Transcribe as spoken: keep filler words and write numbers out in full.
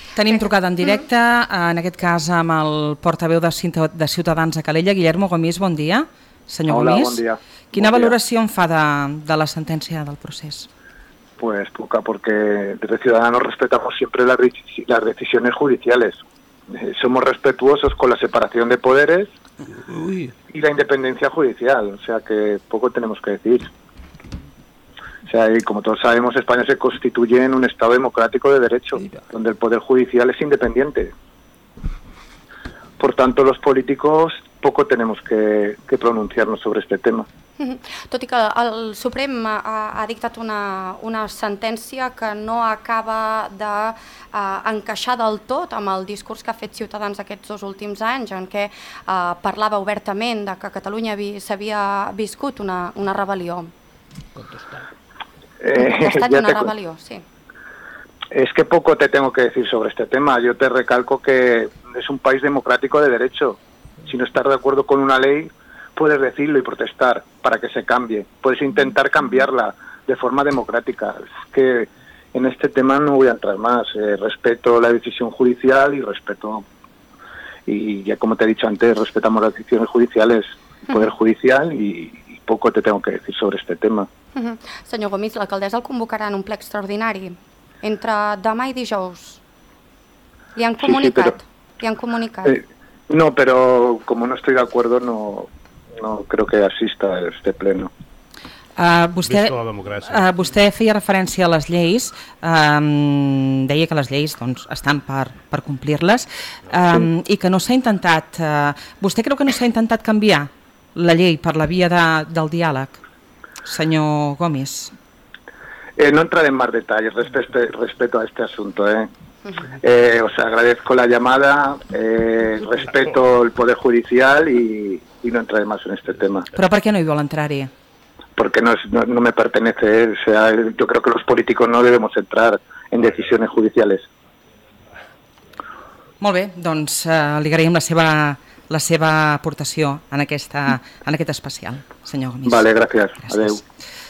Tenim trucada en directe, en aquest cas amb el portaveu de Ciutadans a Calella, Guillermo Gomis, bon dia. Senyor Hola, Gomis, bon dia. quina bon valoració en fa de, de la sentència del procés? Pues poca, porque desde Ciudadanos respetamos siempre las, las decisiones judiciales. Eh, somos respetuosos con la separación de poderes Uy. y la independencia judicial, o sea que poco tenemos que decir. O sea, y como todos sabemos, España se constituye en un Estado democrático de derecho, donde el Poder Judicial es independiente. Por tanto, los políticos poco tenemos que, que pronunciarnos sobre este tema. Tot i que el Suprem ha, ha dictat una, una sentència que no acaba d'encaixar uh, del tot amb el discurs que ha fet Ciutadans aquests dos últims anys, en què uh, parlava obertament de que a Catalunya s'havia viscut una, una rebel·lió. Eh, Contestat una rebelión, sí. Es que poco te tengo que decir sobre este tema. Yo te recalco que es un país democrático de derecho. Si no estás de acuerdo con una ley, puedes decirlo y protestar para que se cambie. Puedes intentar cambiarla de forma democrática. Es que en este tema no voy a entrar más. Eh, respeto la decisión judicial y respeto, y ya como te he dicho antes, respetamos las decisiones judiciales, el Poder Judicial, y, y poco te tengo que decir sobre este tema. Uh-huh. Senyor Gomis, l'alcaldessa el convocarà en un ple extraordinari entre demà i dijous. Li han comunicat? Sí, sí, pero, ¿Li han comunicat? Eh, no, pero como no estoy de acuerdo, no, no creo que asista a este pleno. Uh, vostè, uh, vostè feia referència a les lleis, um, deia que les lleis doncs, estan per, per complir-les, um, sí. I que no s'ha intentat... Uh, vostè creu que no s'ha intentat canviar la llei per la via de, del diàleg? Señor Gomis. Eh, no entraré en más detalles respecto, respecto a este asunto. ¿eh? Eh, os agradezco la llamada, eh, respeto el Poder Judicial y, y no entraré más en este tema. ¿Pero por qué no iba a entrar-hi? Porque no, es, no, no me pertenece. O sea, yo creo que los políticos no debemos entrar en decisiones judiciales. Molt bé, doncs uh, li agraïm la seva... la seva aportació en, aquesta, en aquest especial, senyor Gomis. Vale, gràcies. Gràcies. Adéu.